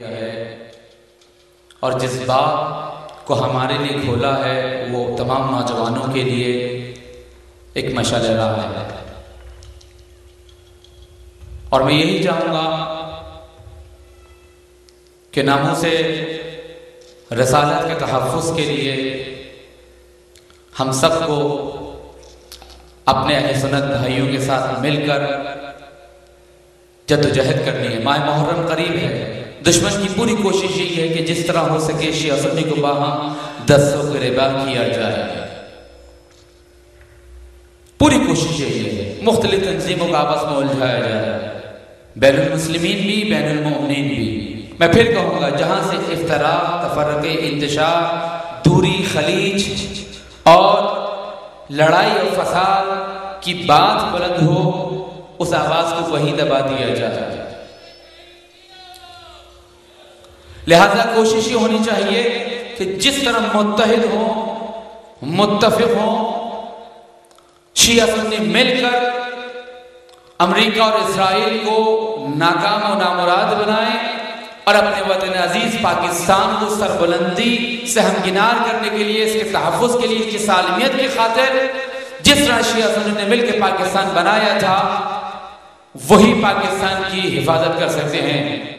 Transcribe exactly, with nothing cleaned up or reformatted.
है और जिस बात को हमारे लिए खोला है वो तमाम नौजवानों के लिए एक मशाल राह है। और मैं यही चाहूँगा कि नामों से रसालत के तहफ़्फ़ुज़ के लिए हम सबको अपने अहले सुन्नत भाइयों के साथ मिलकर जद्दोजहद करनी है। माह मुहर्रम करीब है, दुश्मन की पूरी कोशिश यही है कि जिस तरह हो सके शिया सुन्नी को बाहम दस्तों के रिबा किया जाए। पूरी कोशिश यही है, मुख्तलिफ तंजीमों का आपस में उलझाया जाए, बैनुल मुस्लिमीन भी बैनुल मोमिनीन भी। मैं फिर कहूँगा, जहाँ से इफ्तराक, तफर्रुक़, इंतशार, दूरी, खलीज और लड़ाई और फसाद की बात बुलंद हो, उस आवाज को वही दबा दिया जाए। लिहाजा कोशिश ये होनी चाहिए कि जिस तरह मुत्तहिद हो, मुत्तफिक हो, शिया सुन्नी मिलकर अमेरिका और इस्राइल को नाकाम और नामुराद बनाएं और अपने वतन अजीज पाकिस्तान को सरबुलंदी से हमकिनार करने के लिए, इसके तहफ़्फ़ुज़ के लिए, इसकी सालमियत की खातिर जिस तरह शिया सुन्नी ने मिलकर पाकिस्तान बनाया था, वही पाकिस्तान की हिफाजत कर सकते हैं।